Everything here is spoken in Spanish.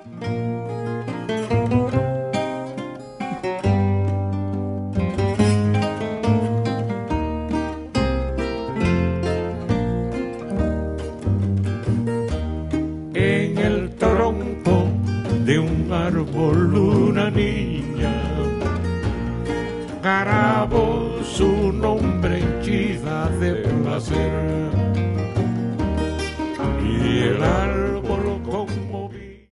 En el tronco de un árbol una niña grabó su nombre henchida de placer, y el